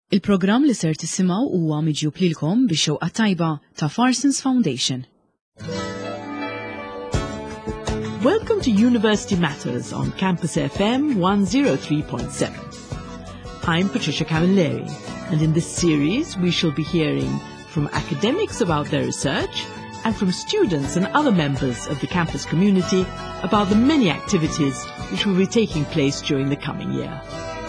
Il-programm li ser tisimgħu huwa miġjub lilkom bix-xewqa tajba ta' Farsons Foundation. Welcome to University Matters on Campus FM 103.7. I'm Patricia Camilleri, and in this series we shall be hearing from academics about their research and from students and other members of the campus community about the many activities which will be taking place during the coming year.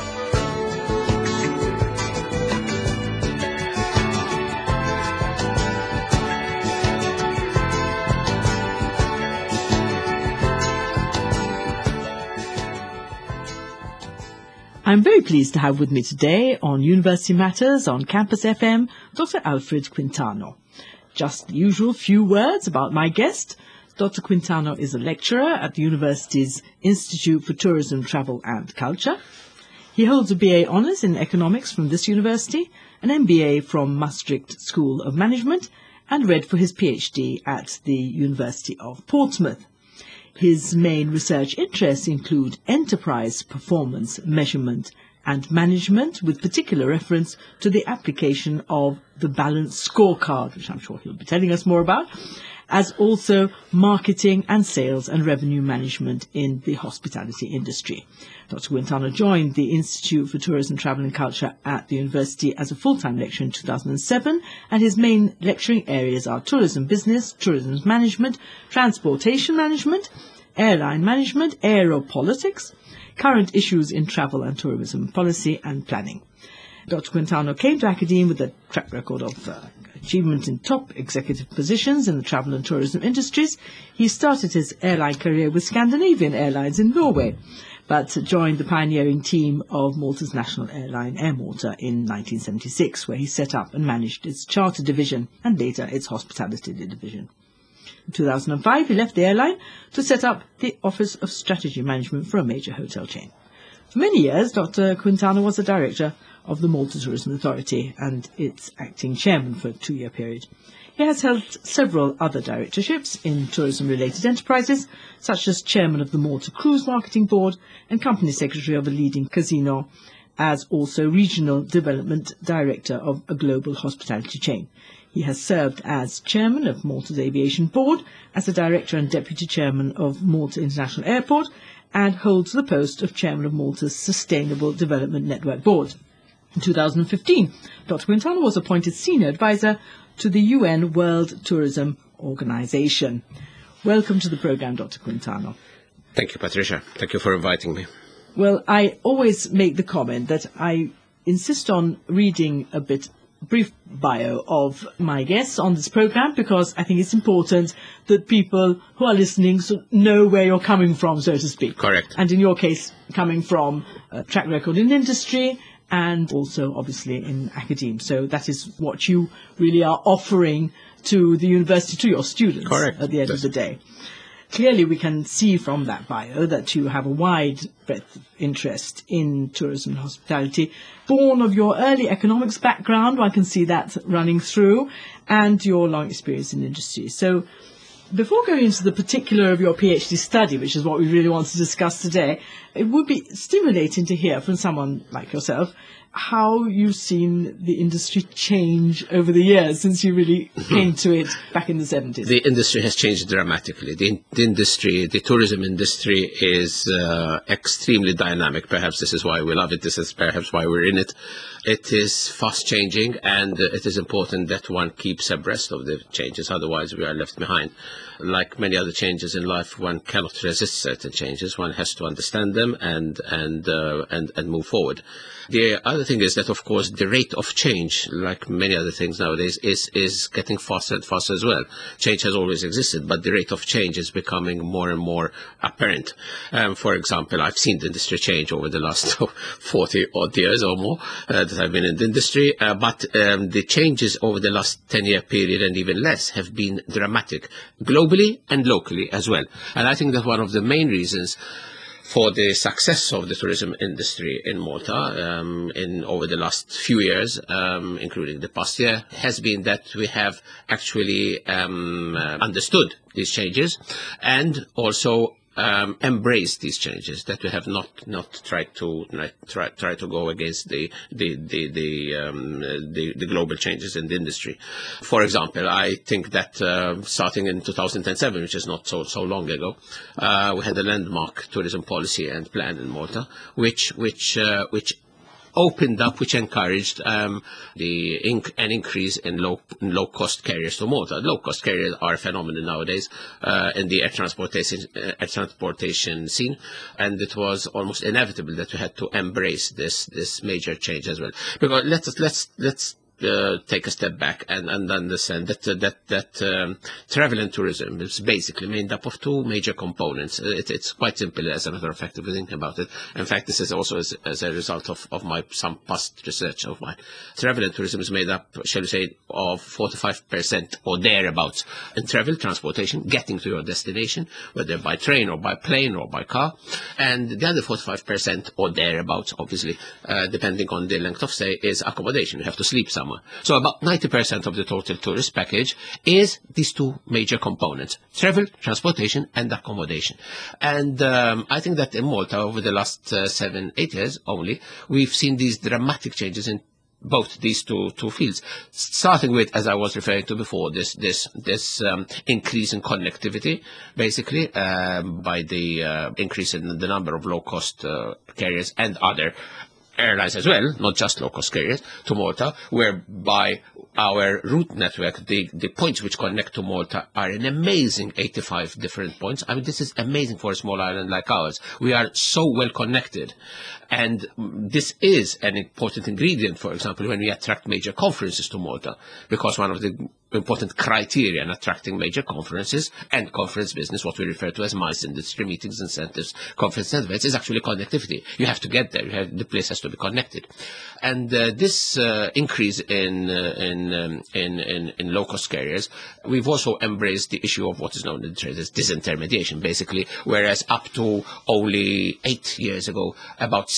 I'm very pleased to have with me today on University Matters on Campus FM, Dr. Alfred Quintano. Just the usual few words about my guest. Dr. Quintano is a lecturer at the university's Institute for Tourism, Travel and Culture. He holds a BA Honours in Economics from this university, an MBA from Maastricht School of Management, and read for his PhD at the University of Portsmouth. His main research interests include enterprise performance measurement and management, with particular reference to the application of the balanced scorecard, which I'm sure he'll be telling us more about, as also marketing and sales and revenue management in the hospitality industry. Dr. Quintano joined the Institute for Tourism, Travel and Culture at the university as a full-time lecturer in 2007, and his main lecturing areas are tourism business, tourism management, transportation management, airline management, aeropolitics, current issues in travel and tourism policy and planning. Dr. Quintano came to academia with a track record of achievement in top executive positions in the travel and tourism industries. He started his airline career with Scandinavian Airlines in Norway, but joined the pioneering team of Malta's national airline, Air Malta, in 1976, where he set up and managed its charter division and later its hospitality division. In 2005, he left the airline to set up the Office of Strategy Management for a major hotel chain. For many years, Dr. Quintano was the director of the Malta Tourism Authority and its acting chairman for a 2-year period. He has held several other directorships in tourism-related enterprises, such as chairman of the Malta Cruise Marketing Board and company secretary of a leading casino, as also regional development director of a global hospitality chain. He has served as chairman of Malta's Aviation Board, as a director and deputy chairman of Malta International Airport, and holds the post of chairman of Malta's Sustainable Development Network Board. In 2015, Dr. Quintano was appointed senior advisor to the UN World Tourism Organization. Welcome to the program, Dr. Quintano. Thank you, Patricia. Thank you for inviting me. Well, I always make the comment that I insist on reading a brief bio of my guests on this program, because I think it's important that people who are listening know where you're coming from, so to speak. Correct. And in your case, coming from a track record in industry and also obviously in academia. So that is what you really are offering to the university, to your students. Correct. At the end of the day. Clearly, we can see from that bio that you have a wide breadth of interest in tourism and hospitality, born of your early economics background, one can see that running through, and your long experience in industry. So before going into the particular of your PhD study, which is what we really want to discuss today, it would be stimulating to hear from someone like yourself how you've seen the industry change over the years since you really came to it back in the 70s. The industry has changed dramatically. The tourism industry is extremely dynamic. Perhaps this is why we love it. This is perhaps why we're in it. It is fast changing, and it is important that one keeps abreast of the changes. Otherwise, we are left behind. Like many other changes in life, one cannot resist certain changes. One has to understand them and move forward. The other thing is that, of course, the rate of change, like many other things nowadays, is getting faster and faster as well. Change has always existed, but the rate of change is becoming more and more apparent. For example, I've seen the industry change over the last 40-odd years or more that I've been in the industry, but the changes over the last 10-year period and even less have been dramatic, globally and locally as well. And I think that one of the main reasons for the success of the tourism industry in Malta over the last few years, including the past year, has been that we have actually understood these changes and also embraced these changes, that we have not tried to try to go against the global changes in the industry. For example, I think that starting in 2007, which is not so long ago, we had a landmark tourism policy and plan in Malta, which opened up, which encouraged an increase in low-cost carriers to Malta. Low-cost carriers are a phenomenon nowadays in the air transportation scene, and it was almost inevitable that we had to embrace this major change as well. Because let's take a step back and understand that travel and tourism is basically made up of two major components. It's quite simple, as a matter of fact, if you think about it. In fact, this is also as a result of some past research of mine. Travel and tourism is made up, shall we say, of 45% or thereabouts in travel, transportation, getting to your destination, whether by train or by plane or by car. And the other 45% or thereabouts, obviously, depending on the length of stay, is accommodation. You have to sleep somewhere. So about 90% of the total tourist package is these two major components: travel, transportation, and accommodation. And I think that in Malta, over the last 7-8 years only, we've seen these dramatic changes in both these two fields, starting with, as I was referring to before, this increase in connectivity, basically by the increase in the number of low-cost carriers and other airlines as well, not just low-cost carriers, to Malta, whereby our route network, the points which connect to Malta, are an amazing 85 different points. I mean, this is amazing for a small island like ours. We are so well connected. And this is an important ingredient, for example, when we attract major conferences to Malta, because one of the important criteria in attracting major conferences and conference business, what we refer to as MICE, industry meetings, incentives, conference events, is actually connectivity. You have to get there. The place has to be connected. And this increase in low-cost carriers, we've also embraced the issue of what is known in the trade as disintermediation, basically, whereas up to only 8 years ago, about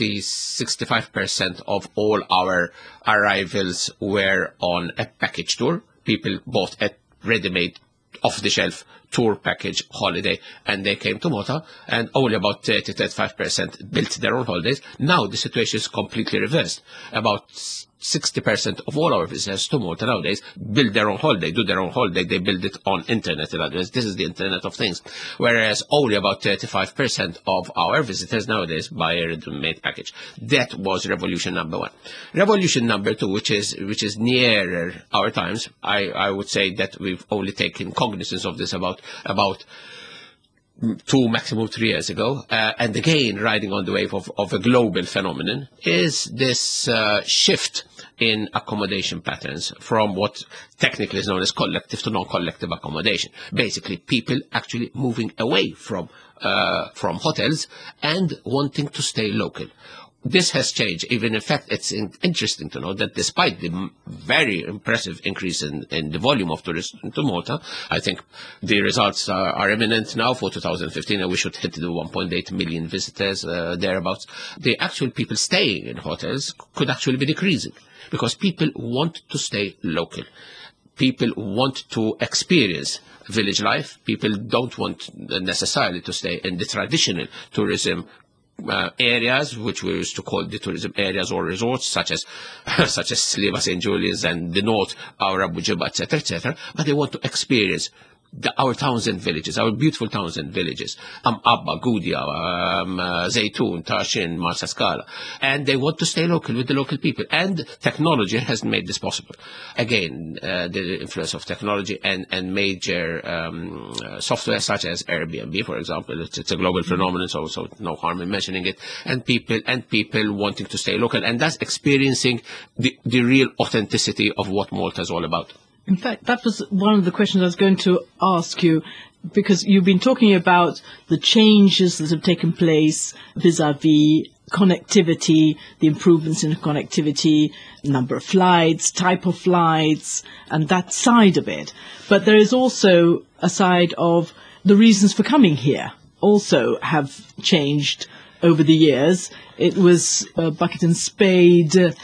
65% of all our arrivals were on a package tour. People bought a ready-made, off-the-shelf tour package holiday, and they came to Malta, and only about 30-35% built their own holidays. Now the situation is completely reversed. About 60% of all our visitors to Malta nowadays build their own holiday, do their own holiday. They build it on internet. In other words, this is the Internet of Things. Whereas only about 35% of our visitors nowadays buy a ready-made package. That was revolution number one. Revolution number two, which is nearer our times, I would say that we've only taken cognizance of this about 2, maximum 3 years ago, and again riding on the wave of a global phenomenon, is this shift in accommodation patterns from what technically is known as collective to non-collective accommodation. Basically, people actually moving away from hotels and wanting to stay local. This has changed. Even in fact, it's interesting to know that despite the very impressive increase in the volume of tourists to Malta, I think the results are imminent now for 2015, and we should hit the 1.8 million visitors thereabouts. The actual people staying in hotels could actually be decreasing, because people want to stay local. People want to experience village life. People don't want necessarily to stay in the traditional tourism areas, which we used to call the tourism areas or resorts, such as Sliema, St. Julian's, and the north, our Abu Jibba, etc., but they want to experience our towns and villages, our beautiful towns and villages, Abba, Goudia, Zaytun, Tashin, Marsa Scala, and they want to stay local with the local people. And technology has made this possible. Again, the influence of technology and major software such as Airbnb, for example, it's a global phenomenon, so no harm in mentioning it. And people wanting to stay local, and that's experiencing the real authenticity of what Malta is all about. In fact, that was one of the questions I was going to ask you, because you've been talking about the changes that have taken place vis-à-vis connectivity, the improvements in connectivity, number of flights, type of flights, and that side of it. But there is also a side of the reasons for coming here also have changed over the years. It was bucket and spade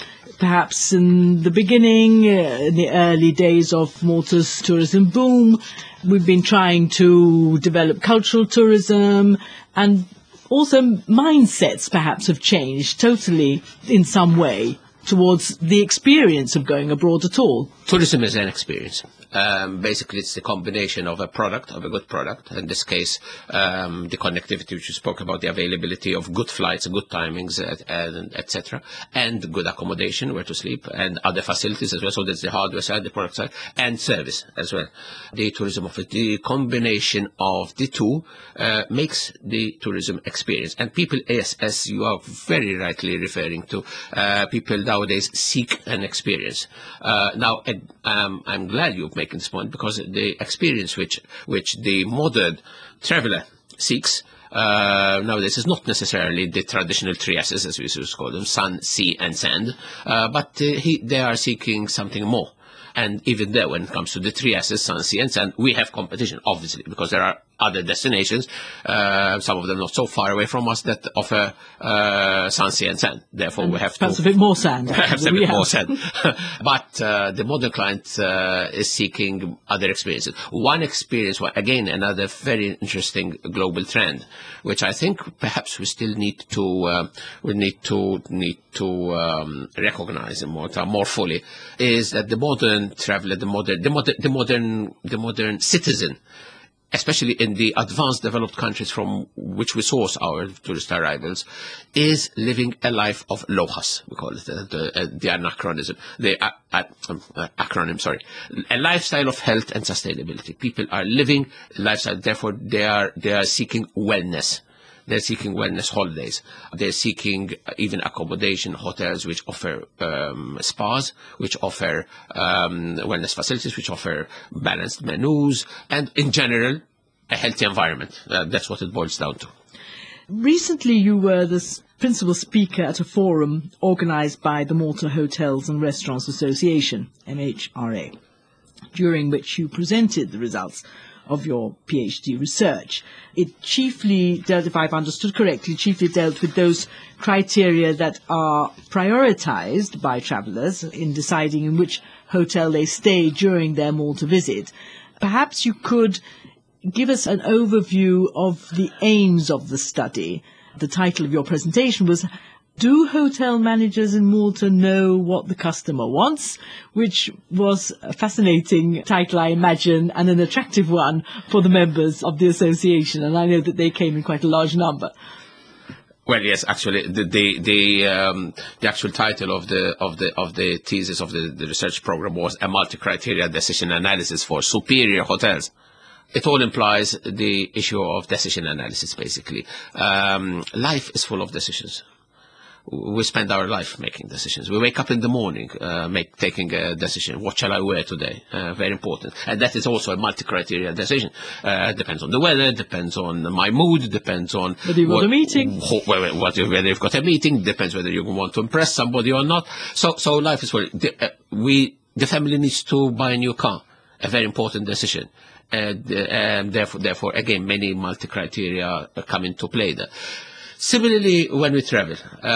perhaps in the beginning, in the early days of Malta's tourism boom, we've been trying to develop cultural tourism, and also mindsets perhaps have changed totally in some way towards the experience of going abroad at all. Tourism is an experience. Basically, it's the combination of a product, of a good product. In this case, the connectivity, which you spoke about, the availability of good flights, good timings, etc., and good accommodation, where to sleep, and other facilities as well. So that's the hardware side, the product side, and service as well. The tourism of it, the combination of the two makes the tourism experience. And people, as you are very rightly referring to, people nowadays seek an experience. Now, I'm glad you've making this point, because the experience which the modern traveler seeks nowadays is not necessarily the traditional three S's, as we used to call them: sun, sea, and sand, but they are seeking something more. And even there, when it comes to the three S's, sun, sea, and sand, we have competition, obviously, because there are other destinations, some of them not so far away from us, that offer sun, sea, and sand. Therefore, we have perhaps a bit more sand. Perhaps a bit more sand. But the modern client is seeking other experiences. One experience, again, another very interesting global trend, which I think perhaps we still need to recognize more fully, is that the modern traveler, the modern citizen, especially in the advanced developed countries from which we source our tourist arrivals, is living a life of lohas. We call it the anachronism, acronym, sorry. A lifestyle of health and sustainability. People are living a lifestyle, therefore they are seeking wellness. They're seeking wellness holidays. They're seeking even accommodation, hotels which offer spas, which offer wellness facilities, which offer balanced menus, and in general, a healthy environment. That's what it boils down to. Recently, you were the principal speaker at a forum organized by the Malta Hotels and Restaurants Association, MHRA, during which you presented the results of your PhD research. It chiefly dealt, if I've understood correctly, dealt with those criteria that are prioritized by travellers in deciding in which hotel they stay during their Malta visit. Perhaps you could give us an overview of the aims of the study. The title of your presentation was, "Do hotel managers in Malta know what the customer wants?" which was a fascinating title, I imagine, and an attractive one for the members of the association. And I know that they came in quite a large number. Well, yes, actually, the actual title of the thesis of the research program was a multi-criteria decision analysis for superior hotels. It all implies the issue of decision analysis, basically. Life is full of decisions. We spend our life making decisions. We wake up in the morning, taking a decision. What shall I wear today? Very important. And that is also a multi-criteria decision. Depends on the weather, depends on my mood, depends on whether you've got a meeting. Whether you've got a meeting, depends whether you want to impress somebody or not. So life is full. The family needs to buy a new car. A very important decision. And therefore, again, many multi-criteria come into play there. Similarly, when we travel,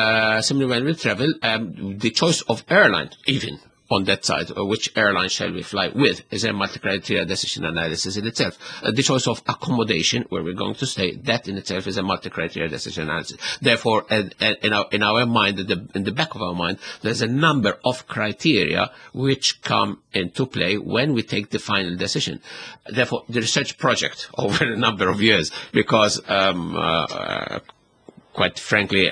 the choice of airline, even on that side, or which airline shall we fly with, is a multi-criteria decision analysis in itself. The choice of accommodation, where we're going to stay, that in itself is a multi-criteria decision analysis. Therefore, in our mind, in the back of our mind, there's a number of criteria which come into play when we take the final decision. Therefore, the research project over a number of years, because quite frankly,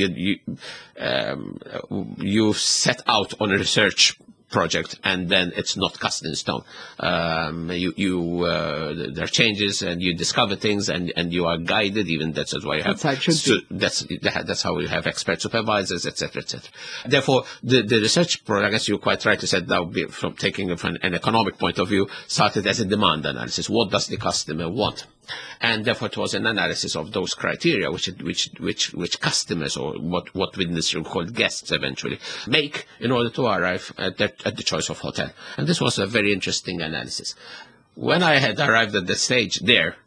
you set out on a research project and then it's not cast in stone. There are changes and you discover things and you are guided. Even that's why you have. That's how we have expert supervisors, etc., etc. Therefore, the research project, as you quite rightly said, that would be from taking it from an economic point of view, started as a demand analysis. What does the customer want? And therefore, it was an analysis of those criteria, which customers, or what we in this room called guests, eventually make in order to arrive at the choice of hotel. And this was a very interesting analysis. When I had arrived at the stage there,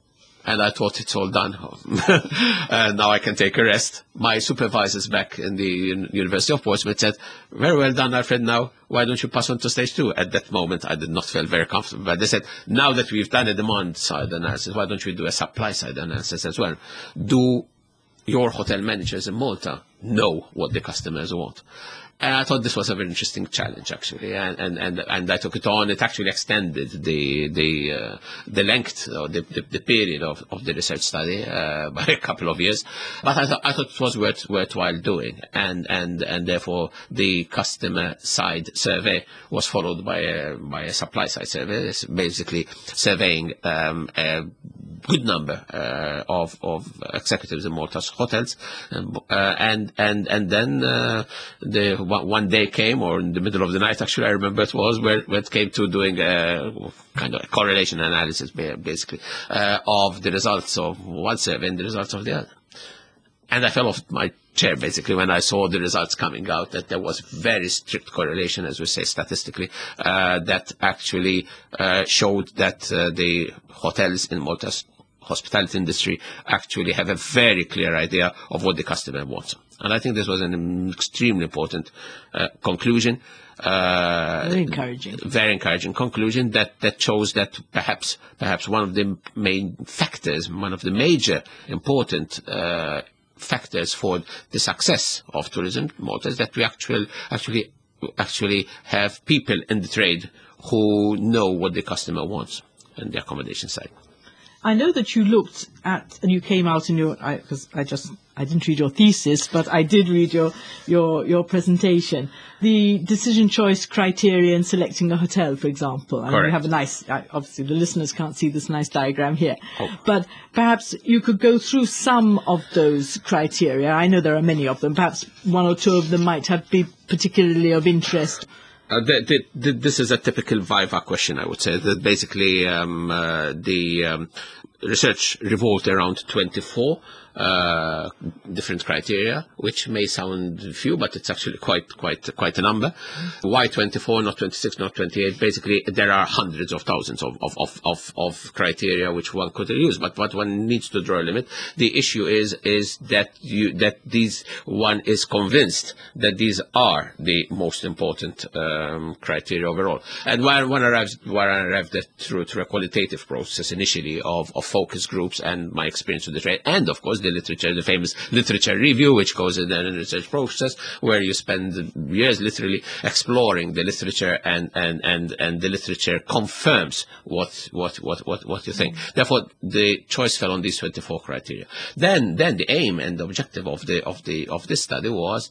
And I thought it's all done. And now I can take a rest. My supervisors back in the University of Portsmouth said, very well done, Alfred. Now, why don't you pass on to stage 2? At that moment, I did not feel very comfortable. But they said, now that we've done a demand-side analysis, why don't we do a supply-side analysis as well? Do your hotel managers in Malta know what the customers want? And I thought this was a very interesting challenge, actually, and I took it on. It actually extended the length or the period of the research study by a couple of years. But I thought it was worthwhile doing, and therefore the customer side survey was followed by a supply side survey. It's basically surveying a good number of executives in Malta's hotels, and then one day came, or in the middle of the night, actually, I remember it was, where it came to doing a kind of a correlation analysis, basically, of the results of one survey and the results of the other. And I fell off my chair, basically, when I saw the results coming out, that there was very strict correlation, as we say statistically, that actually showed that the hotels in Malta's hospitality industry actually have a very clear idea of what the customer wants. And I think this was an extremely important conclusion. Very encouraging. Very encouraging conclusion that shows that perhaps one of the main factors, one of the major important factors for the success of tourism in Malta is that we actually have people in the trade who know what the customer wants on the accommodation side. I know that you looked at, and you came out in your, because I didn't read your thesis, but I did read your presentation. The decision choice criteria in selecting a hotel, for example. And Correct. you have a nice, obviously the listeners can't see this nice diagram here, Oh. but perhaps you could go through some of those criteria. I know there are many of them. Perhaps one or two of them might be particularly of interest. This is a typical Viva question, I would say. That basically, the research revolved around 24 different criteria, which may sound few, but it's actually quite a number. Why 24, not 26, not 28? Basically, there are hundreds of thousands of criteria which one could use, but what one needs to draw a limit. The issue is that one is convinced that these are the most important criteria overall. And one arrived at through a qualitative process initially of focus groups and my experience with the trade, and of course the literature, the famous literature review, which goes in the research process, where you spend years literally exploring the literature, and the literature confirms what you think. Therefore, the choice fell on these 24 criteria. Then the aim and the objective of this study was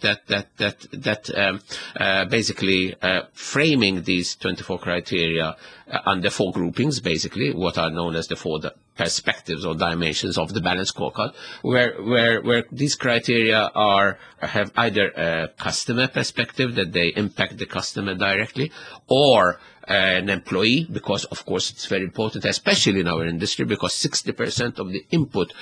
that basically framing these 24 criteria under 4 groupings, basically what are known as the 4 perspectives or dimensions of the balanced scorecard, where these criteria have either a customer perspective, that they impact the customer directly, or an employee, because of course it's very important, especially in our industry, because 60% of the input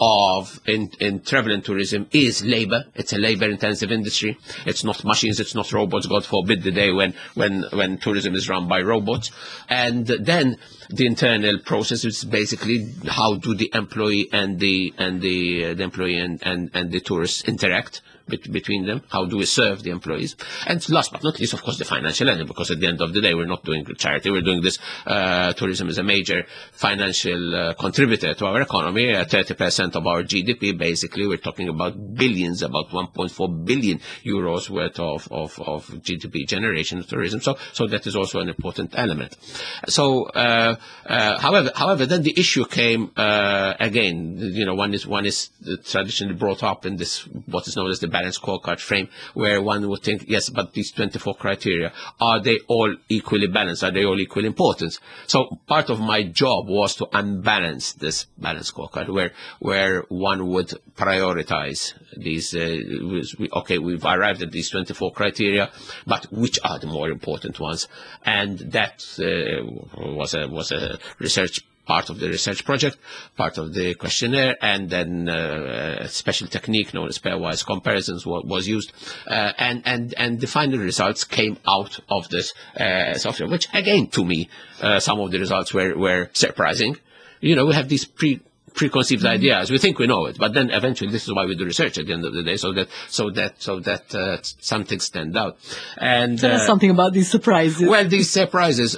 in travel and tourism is labor. It's a labor-intensive industry. It's not machines, it's not robots. God forbid the day when tourism is run by robots. And then the internal process is basically how do the employee and the employee and the tourists interact between them. How do we serve the employees? And last but not least, of course, the financial element, because at the end of the day, we're not doing charity. We're doing this. Tourism is a major financial contributor to our economy. 30% of our GDP, basically, we're talking about billions, about 1.4 billion euros worth of GDP generation of tourism. So that is also an important element. So, however, then the issue came again. One is traditionally brought up in this what is known as the balanced scorecard frame, where one would think, yes, but these 24 criteria, are they all equally balanced? Are they all equally important? So part of my job was to unbalance this balanced scorecard, where one would prioritize these. We've arrived at these 24 criteria, but which are the more important ones? And that was a research part of the research project, part of the questionnaire, and then a special technique known as pairwise comparisons was used, and the final results came out of this software, which again, to me, some of the results were surprising. We have these preconceived ideas. We think we know it, but then eventually this is why we do research at the end of the day, so that some things stand out. And tell us something about these surprises. Well, these surprises.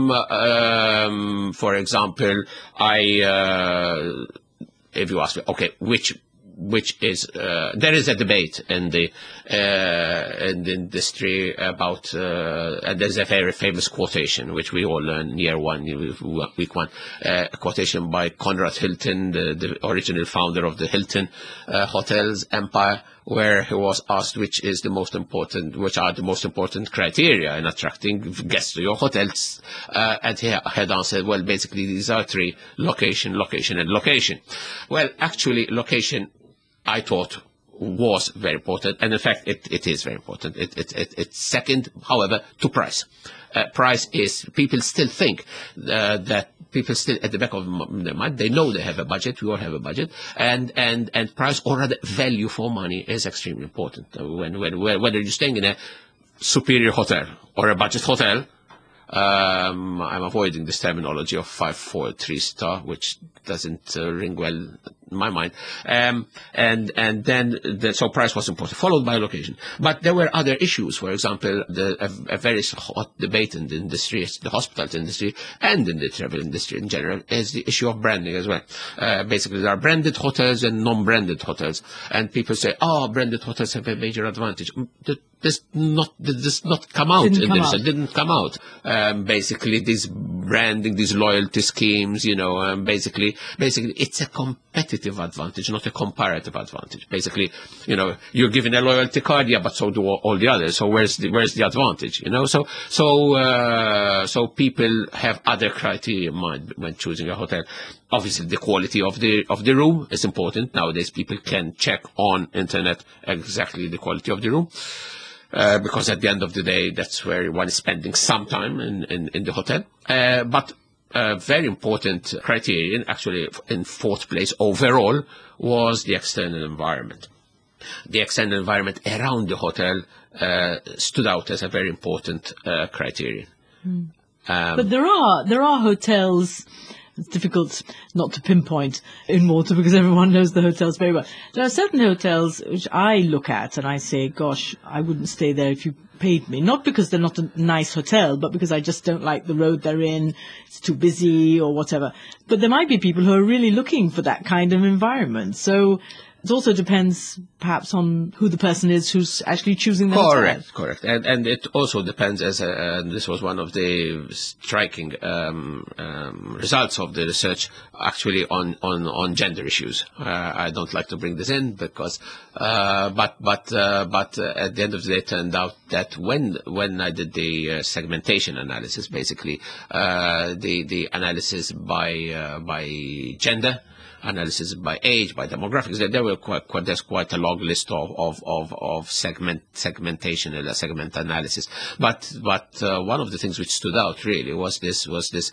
For example, if you ask me, okay, which is there is a debate in the industry about and there's a very famous quotation which we all learn year one, week one, a quotation by Conrad Hilton, the original founder of the Hilton hotels empire, where he was asked which are the most important criteria in attracting guests to your hotels, and he had answered, well, basically these are three: location, location, and location. Well, actually, location, I thought, was very important, and in fact it is very important. It's second, however, to price. Price is, people still think that people still at the back of their mind, they know they have a budget, we all have a budget, and price, or rather value for money, is extremely important. Whether you're staying in a superior hotel or a budget hotel, I'm avoiding this terminology of 5-4 3-star, which doesn't ring well in my mind. So price was important, followed by location. But there were other issues. For example, a very hot debate in the industry, the hospitality industry, and in the travel industry in general, is the issue of branding as well. Basically, there are branded hotels and non-branded hotels, and people say, branded hotels have a major advantage. This does not come out in this. It didn't come out. Basically, this branding, these loyalty schemes, basically it's a competitive advantage, not a comparative advantage. Basically, you're given a loyalty card, but so do all the others. So where's the advantage? So people have other criteria in mind when choosing a hotel. Obviously, the quality of the room is important. Nowadays, people can check on internet exactly the quality of the room. Because at the end of the day, that's where one is spending some time in the hotel. But a very important criterion, actually in fourth place overall, was the external environment. The external environment around the hotel stood out as a very important criterion. But there are hotels. It's difficult not to pinpoint in Malta because everyone knows the hotels very well. There are certain hotels which I look at and I say, gosh, I wouldn't stay there if you paid me. Not because they're not a nice hotel, but because I just don't like the road they're in. It's too busy or whatever. But there might be people who are really looking for that kind of environment. So it also depends perhaps on who the person is who's actually choosing the hotel. Correct. And it also depends, this was one of the striking results of the research, actually on gender issues. I don't like to bring this in because, but at the end of the day, it turned out that when I did the segmentation analysis, basically the analysis by gender, analysis by age, by demographics, there were there's quite a long list of segmentation and segment analysis. But one of the things which stood out really was this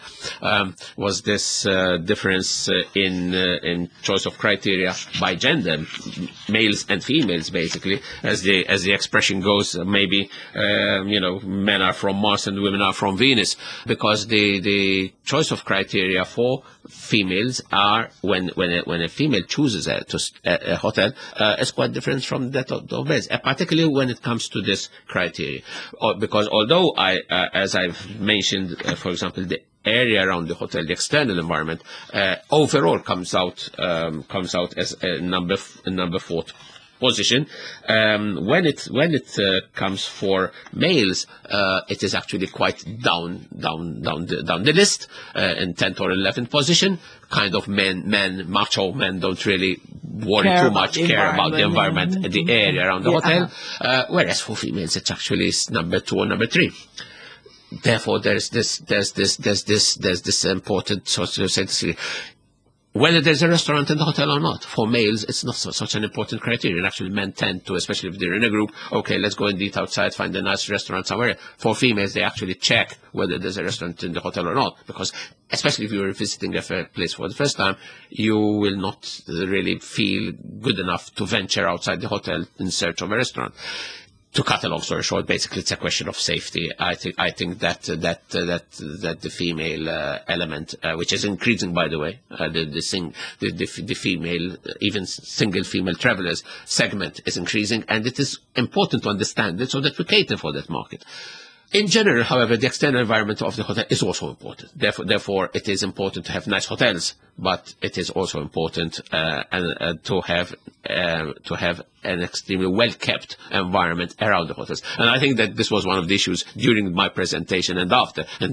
difference in choice of criteria by gender, males and females, basically, as the expression goes. Maybe men are from Mars and women are from Venus, because the choice of criteria for females are when a female chooses a hotel is quite different from that of males, particularly when it comes to this criteria. Because although as I've mentioned, for example, the area around the hotel, the external environment, overall comes out as a number 4 position. When it comes for males, it is actually quite down the list, in 10th or 11th position. Kind of macho men don't really care about the environment, the area around the hotel. Whereas for females, it's actually number 2 or number 3. Therefore, there's this important sort of sense. Whether there's a restaurant in the hotel or not, for males, it's not such an important criterion. Actually, men tend to, especially if they're in a group, okay, let's go and eat outside, find a nice restaurant somewhere. For females, they actually check whether there's a restaurant in the hotel or not, because especially if you're visiting a place for the first time, you will not really feel good enough to venture outside the hotel in search of a restaurant. to cut a long story short, basically it's a question of safety. I think that the female element, which is increasing, by the way, the female, even single female travelers segment is increasing, and it is important to understand it so that we cater for that market. In general, however, the external environment of the hotel is also important. Therefore, it is important to have nice hotels, but it is also important to have an extremely well-kept environment around the hotels. And I think that this was one of the issues during my presentation and after, and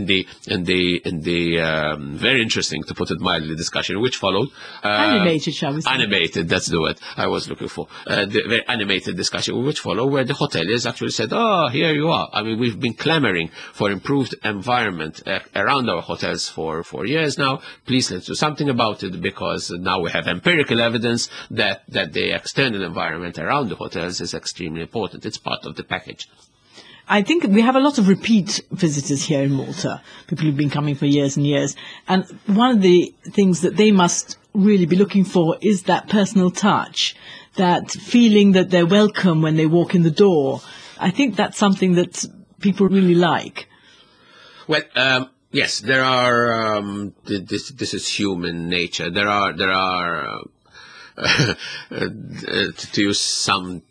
the very interesting, to put it mildly, discussion which followed. Animated, shall we say? Animated, that's the word I was looking for. The very animated discussion which followed, where the hoteliers actually said, "Oh, here you are." I mean, we've been clamoring for improved environment around our hotels for years now. Please let's do something about it, because now we have empirical evidence that the external environment around the hotels is extremely important. It's part of the package. I think we have a lot of repeat visitors here in Malta, people who've been coming for years and years. And one of the things that they must really be looking for is that personal touch, that feeling that they're welcome when they walk in the door. I think that's something that people really like. Well, yes, there are. This is human nature. There are. To use some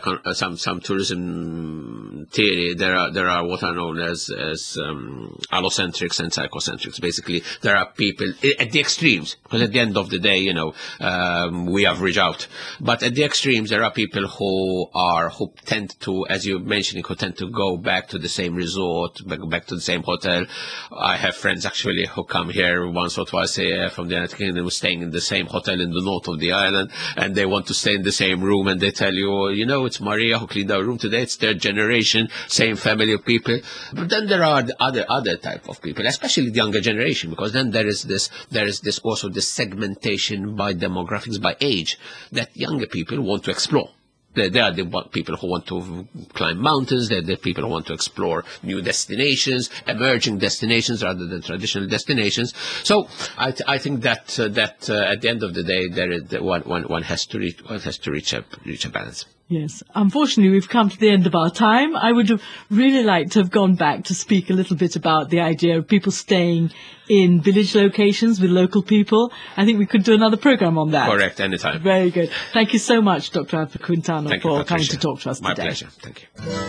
tourism theory, there are what are known as allocentrics and psychocentrics. Basically, there are people at the extremes, because at the end of the day, we average out. But at the extremes, there are people who tend to, as you're mentioning, who tend to go back to the same resort, back to the same hotel. I have friends actually who come here once or twice a year from the United Kingdom, staying in the same hotel in the north of the island, and they want to stay in the same room, and they tell you, it's Maria who cleaned our room today. It's third generation, same family of people. But then there are the other type of people, especially the younger generation, because then there is this also this segmentation by demographics, by age, that younger people want to explore. They are the people who want to climb mountains. They're the people who want to explore new destinations, emerging destinations rather than traditional destinations. So I think that at the end of the day, one has to reach a balance. Yes. Unfortunately, we've come to the end of our time. I would have really liked to have gone back to speak a little bit about the idea of people staying in village locations with local people. I think we could do another program on that. Correct, anytime. Very good. Thank you so much, Dr. Alfred Quintano, for coming to talk to us today. My pleasure. Thank you.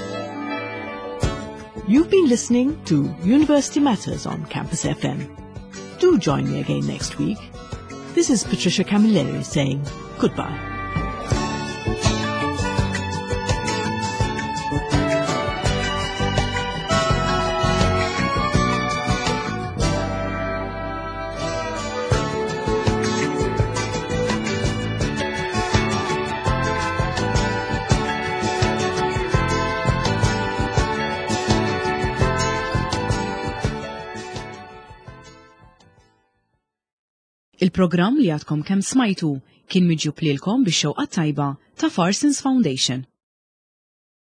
You've been listening to University Matters on Campus FM. Do join me again next week. This is Patricia Camilleri saying goodbye. Il-programm li għadkom kemm smajtu kien miġjub lilkom bix-xewqa tajba ta' Farsons Foundation.